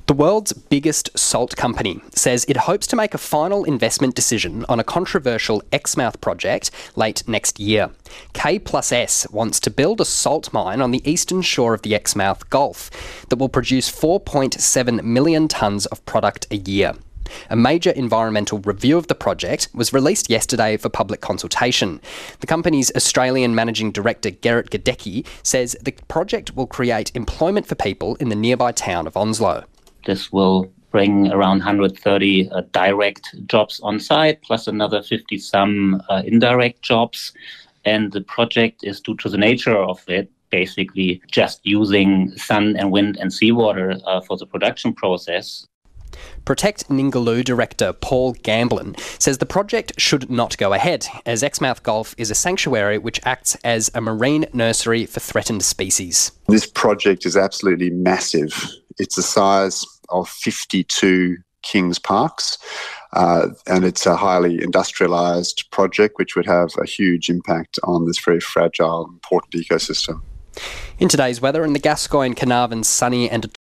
The world's biggest salt company says it hopes to make a final investment decision on a controversial Exmouth project late next year. K+S wants to build a salt mine on the eastern shore of the Exmouth Gulf that will produce 4.7 million tonnes of product a year. A major environmental review of the project was released yesterday for public consultation. The company's Australian Managing Director, Gerrit Gadecki, says the project will create employment for people in the nearby town of Onslow. This will bring around 130 direct jobs on site, plus another 50-some indirect jobs. And the project is, due to the nature of it, basically just using sun and wind and seawater for the production process. Protect Ningaloo Director Paul Gamblin says the project should not go ahead, as Exmouth Gulf is a sanctuary which acts as a marine nursery for threatened species. This project is absolutely massive. It's the size of 52 Kings Parks, and it's a highly industrialised project which would have a huge impact on this very fragile, important ecosystem. In today's weather, in the Gascoyne, Carnarvon, sunny and